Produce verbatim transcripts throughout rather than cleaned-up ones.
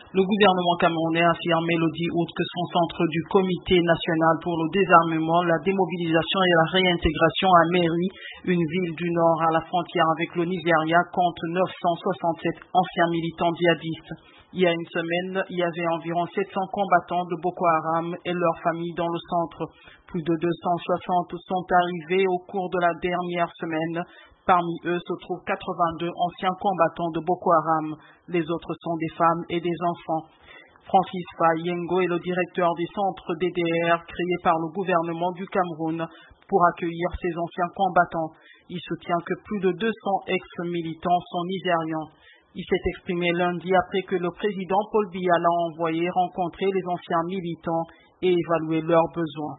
Le gouvernement camerounais a affirmé le dix août que son centre du Comité national pour le désarmement, la démobilisation et la réintégration à Méry, une ville du nord à la frontière avec le Nigeria, compte neuf cent soixante-sept anciens militants djihadistes. Il y a une semaine, il y avait environ sept cents combattants de Boko Haram et leurs familles dans le centre. Plus de deux cent soixante sont arrivés au cours de la dernière semaine. Parmi eux se trouvent quatre-vingt-deux anciens combattants de Boko Haram. Les autres sont des femmes et des enfants. Francis Fayengo est le directeur du centre D D R créé par le gouvernement du Cameroun pour accueillir ces anciens combattants. Il soutient que plus de deux cents ex-militants sont nigérians. Il s'est exprimé lundi après que le président Paul Biya l'a envoyé rencontrer les anciens militants et évaluer leurs besoins.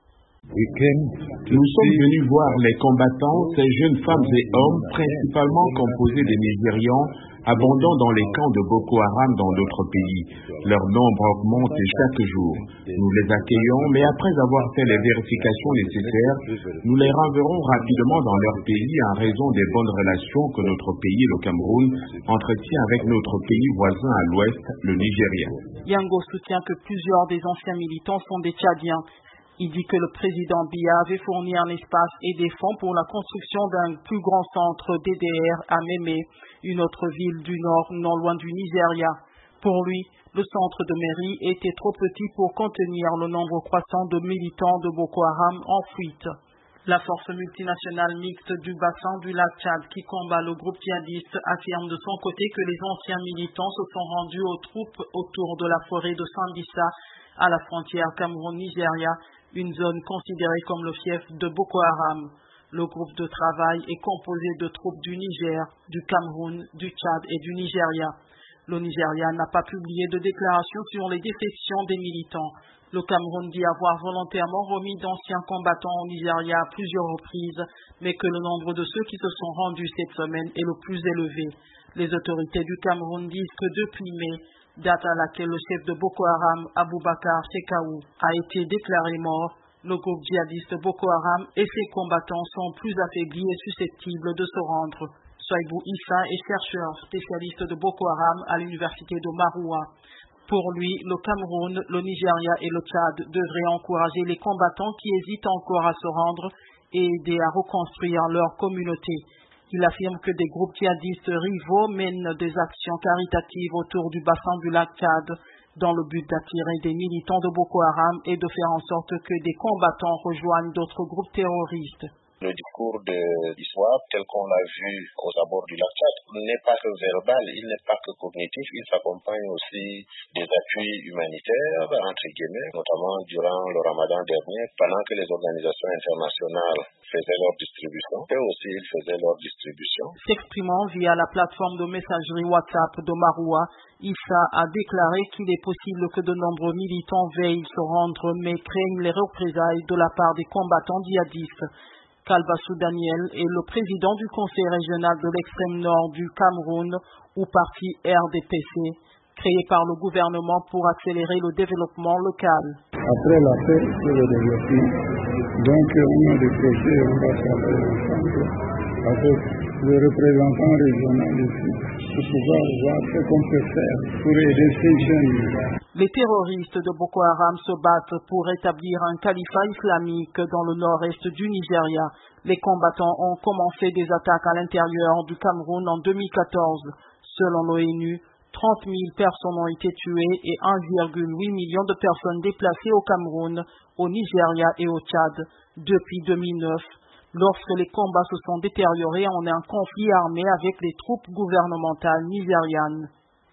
Nous sommes venus voir les combattants, ces jeunes femmes et hommes, principalement composés des Nigérians, abondant dans les camps de Boko Haram dans d'autres pays. Leur nombre augmente chaque jour. Nous les accueillons, mais après avoir fait les vérifications nécessaires, nous les renverrons rapidement dans leur pays en raison des bonnes relations que notre pays, le Cameroun, entretient avec notre pays voisin à l'ouest, le Nigeria. Yango soutient que plusieurs des anciens militants sont des Tchadiens. Il dit que le président Biya avait fourni un espace et des fonds pour la construction d'un plus grand centre D D R à Mémé, une autre ville du nord non loin du Nigeria. Pour lui, le centre de Méry était trop petit pour contenir le nombre croissant de militants de Boko Haram en fuite. La force multinationale mixte du bassin du lac Tchad qui combat le groupe djihadiste affirme de son côté que les anciens militants se sont rendus aux troupes autour de la forêt de Sambisa à la frontière Cameroun-Nigeria, une zone considérée comme le fief de Boko Haram. Le groupe de travail est composé de troupes du Niger, du Cameroun, du Tchad et du Nigeria. Le Nigeria n'a pas publié de déclaration sur les défections des militants. Le Cameroun dit avoir volontairement remis d'anciens combattants au Nigeria à plusieurs reprises, mais que le nombre de ceux qui se sont rendus cette semaine est le plus élevé. Les autorités du Cameroun disent que depuis mai, date à laquelle le chef de Boko Haram, Aboubakar Shekau, a été déclaré mort, le groupe djihadiste Boko Haram et ses combattants sont plus affaiblis et susceptibles de se rendre. Soaibou Issa est chercheur spécialiste de Boko Haram à l'université de Maroua. Pour lui, le Cameroun, le Nigeria et le Tchad devraient encourager les combattants qui hésitent encore à se rendre et aider à reconstruire leur communauté. Il affirme que des groupes djihadistes rivaux mènent des actions caritatives autour du bassin du lac Tchad dans le but d'attirer des militants de Boko Haram et de faire en sorte que des combattants rejoignent d'autres groupes terroristes. Le discours de l'histoire, tel qu'on l'a vu aux abords du lac Tchad, n'est pas que verbal, il n'est pas que cognitif, il s'accompagne aussi des appuis humanitaires, entre guillemets, notamment durant le ramadan dernier, pendant que les organisations internationales faisaient leur distribution, eux aussi ils faisaient leur distribution. S'exprimant via la plateforme de messagerie WhatsApp de Maroua, Issa a déclaré qu'il est possible que de nombreux militants veillent se rendre mais craignent les représailles de la part des combattants djihadistes. Kalbassou Daniel est le président du conseil régional de l'extrême nord du Cameroun, ou parti R D P C, créé par le gouvernement pour accélérer le développement local. Après la paix, c'est le développement. Donc, on a des projets, on va travailler ensemble avec le représentant régional ici pour pouvoir voir ce qu'on peut faire pour aider ces jeunes. Les terroristes de Boko Haram se battent pour établir un califat islamique dans le nord-est du Nigeria. Les combattants ont commencé des attaques à l'intérieur du Cameroun en deux mille quatorze. Selon l'ONU, trente mille personnes ont été tuées et un virgule huit million de personnes déplacées au Cameroun, au Nigeria et au Tchad depuis deux mille neuf. Lorsque les combats se sont détériorés en un conflit armé avec les troupes gouvernementales nigérianes.